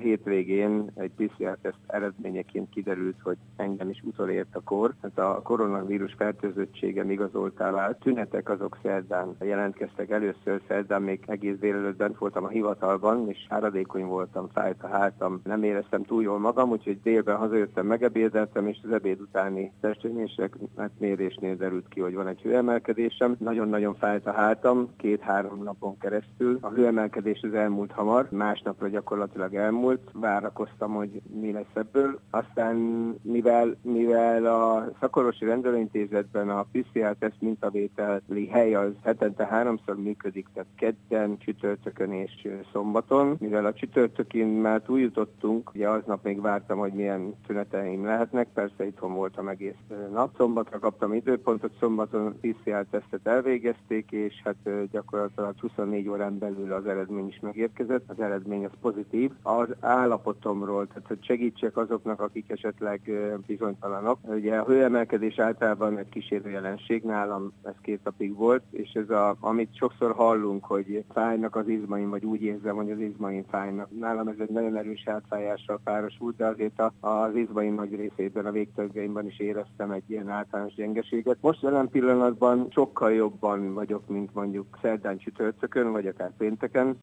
hétvégén egy PCR-teszt eredményeként kiderült, hogy engem is utolért a kor. Hát a koronavírus fertőzöttségem igazoltá vált. Tünetek azok szerdán jelentkeztek először, szerdán még egész délelőtt bent voltam a hivatalban, és áradékony voltam, fájt a hátam, nem éreztem túl jól magam, úgyhogy délben hazajöttem, megebédeltem, és az ebéd utáni testmérésnél derült ki, hogy van egy hőemelkedésem. Nagyon-nagyon fájt a hátam, 2-3 napon keresztül. A hőemelkedés az elmúlt hamar, másnapra gyakorlatilag elmúlt, várakoztam, hogy mi lesz ebből. Aztán mivel a szakorvosi rendelőintézetben a PCR-teszt mintavételi hely az hetente 3-szor működik, tehát kedden, csütörtökön és szombaton. Mivel a csütörtökén már túljutottunk, ugye aznap még vártam, hogy milyen tüneteim lehetnek, persze itthon voltam egész nap. Szombatra kaptam időpontot, szombaton PCR-tesztet elvégezték, és hát gyakorlatilag 24 órán belül az eredmény is megérkezett. Az eredmény az pozitív. Az állapotomról, tehát hogy segítsek azoknak, akik esetleg bizonytalanok. Ugye a hőemelkedés általában egy kísérő jelenség, nálam ez 2 napig volt, és ez amit sokszor hallunk, hogy fájnak az izmaim, vagy úgy érzem, hogy az izmaim fájnak. Nálam ez egy nagyon erős hátfájással párosult, de azért az izmaim nagy részében, a végtagjaimban is éreztem egy ilyen általános gyengeséget. Most jelen pillanatban sokkal jobban vagyok, mint mondjuk szerdán, csütörtökön, vagy akár pénteken.